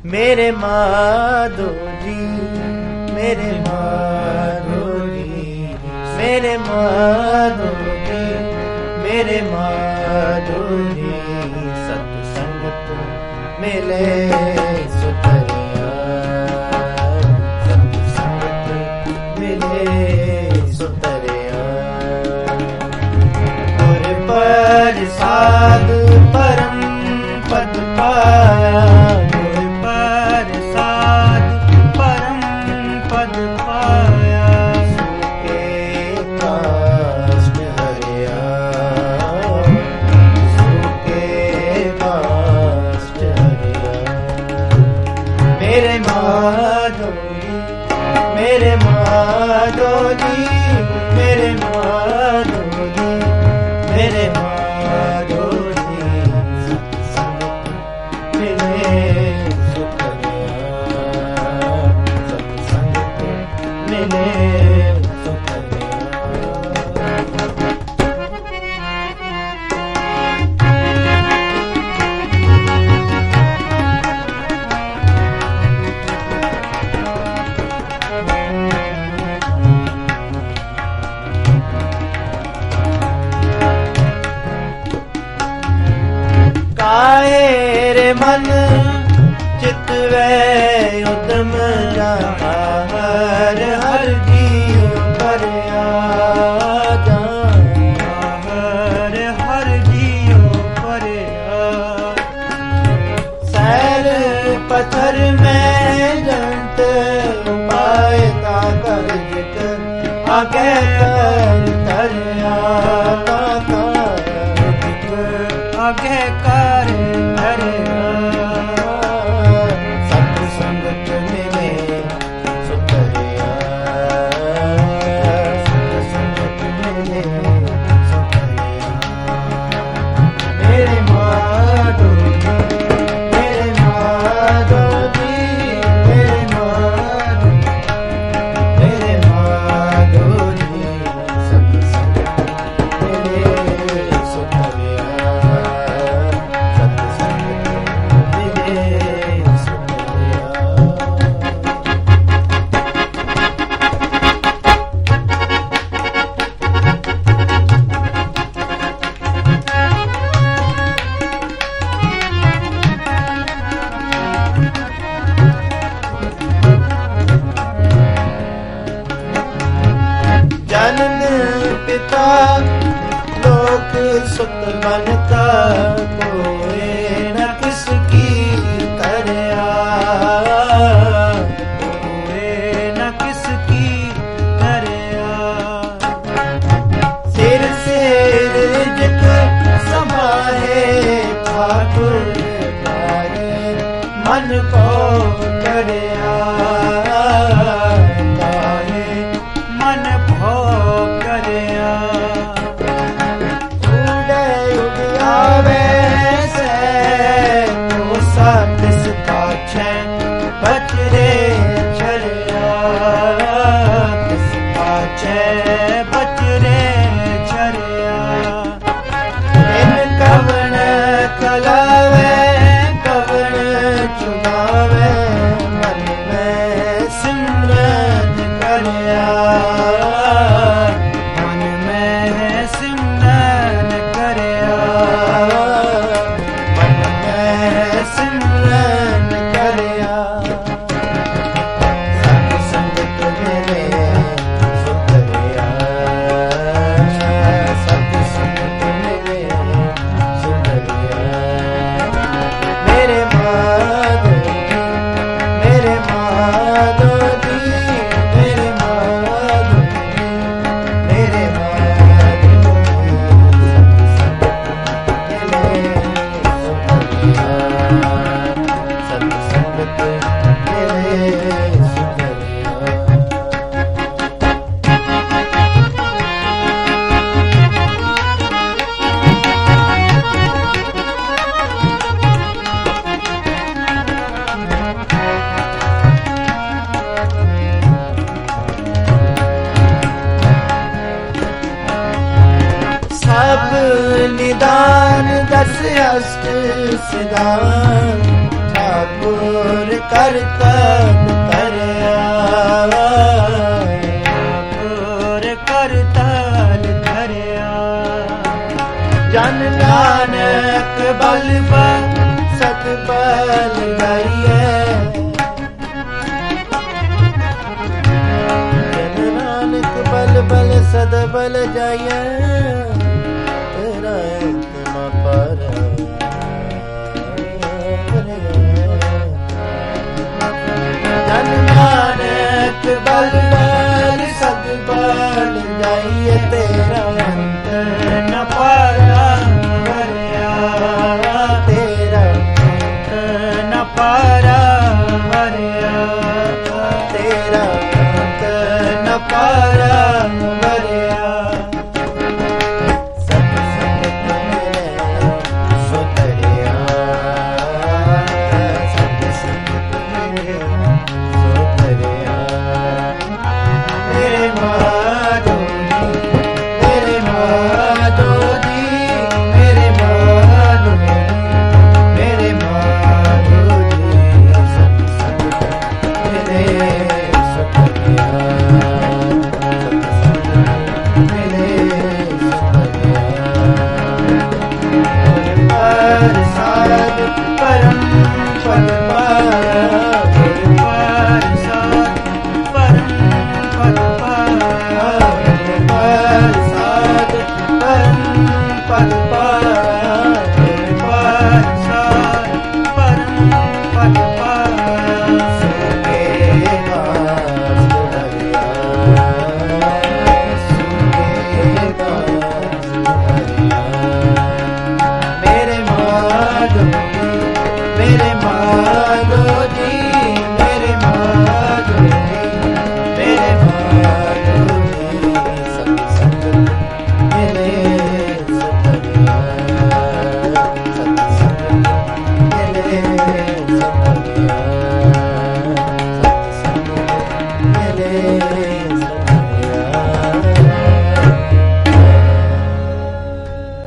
मेरे माधो जी, मेरे माधो जी, मेरे माधो जी, मेरे माधो जी। सत्संगत मिले सुतरिया, सत्संगत मिले सुतरिया। गुर प्रसाद परम पद पाया, गुर प्रसाद परम पद पाया। सुखे काष्ठ हरिया, सुखे काष्ठ हरिया। मेरे माधो जी, मेरे माधो जी, मेरे माधो जी, मेरे माधो जी। सत्संग मिले सुतरिया, सत्संग मिले सुतरिया। काहे रे मन चित वे उदम जहाँ हर हर जीव परया जहाँ हर हर जीव परया। सैर पत्थर में जंत उपाय का कर जिकर आगे कर तरया का आगे कर धरिया। सत्संगत मिले सुतरिया, सत्संगत मिले सुतरिया। मेरे माधो जी, मेरे माधो जी, मेरे माधो, मेरे माधो जी। सत्संगत मिले सुतरिया, जनन पिता लोक सुत बनता, कोई न किसकी तरया, कोई न किसकी तरया। सिर से रिजक समाहे ठाकुर प्यारे, मन को करया मन भो करया। उड़े उड़ावे से तो सातिस पाछे बचरे छरिया, तिस पाछे बचरे छरिया। इन कवन कलावे कवन चुनावे, मन में सिमरन करया, मन में सिमरन करया, मन में सिमरन करया। सत्संगत मिले सुतरिया, सत्संगत मिले सुतरिया। मेरे माधो जी, मेरे माधो जी, मेरे माधो जी, मेरे माधो जी। सत्संगत मिले सुतरिया। सब निदान दस अष्ट सिद्धांत ठाकुर ਕਰਤਨ ਧਰਿਆ ਗੁਰ ਕਰਤਨ ਧਰਿਆ ਜਨ ਨਾਨਕ ਬਲ ਸਤ ਬਲ ਜਾਈਐ ਜਨ ਨਾਨਕ ਬਲ ਸਦ ਬਲ ਜਾਈਐ ਤੇਰਾ ਇੰਤਮਾ ਪਰ ਜਨ ਨਾਨਕ ਬਲ ਸਦ ਬਲ ਜਾਈਐ ਤੇਰਾ ਅੰਤ ਨ ਪਾਰਾ ਵਰਿਆ ਤੇਰਾ ਨ ਪਾਰਾ ਵਰਿਆ ਤੇਰਾ ਨ ਪਾਰਾ ਵਰਿਆ ਸਤ ਸੰਗਤ ਮਿਲੇ ਸੁਤਰਿਆ ਸਤ ਸੰਗਤ ਮਿਲੇ ਸੁਤਰਿਆ ਮੇਰੇ ਮਾਧੋ ਮੇਰੇ ਮਾਧੋ ਜੀ ਮੇਰੇ ਮਾਧੋ ਮੇਰੇ ਮਾਧੋ ਜੀ ਸਤ ਸੰਗਤ ਮਿਲੇ ਸੁਤਰਿਆ ਸਾਧ ਪਰਮ ਪਦ ਪਾਇਆ ਗੁਰ ਪ੍ਰਸਾਦ ਪਰਮ ਪਦ ਪਾਇਆ ਸਾਧ ਪਰਮ ਪਦ ਪਾਇਆ ਗੁਰ ਪ੍ਰਸਾਦ ਪਰਮ ਪਦ ਪਾਇਆ ਸੁਕੇ ਬਾਸ ਧਰਿਆ ਸੁਕੇ ਬਾਸ ਧਰਿਆ ਮੇਰੇ ਮਾਧੋ ਜੀ ਮੇਰੇ ਮਾਧੋ ਜੀ ਮੇਰੇ ਮਾਧੋ ਜੀ ਸਤ ਸੰਗਤ ਮਿਲੇ ਸਤਰਿਆ ਸਤ ਸੰਗਤ ਮਿਲੇ ਸਤਰਿਆ ਸਤ ਸੰਗਤ ਮਿਲੇ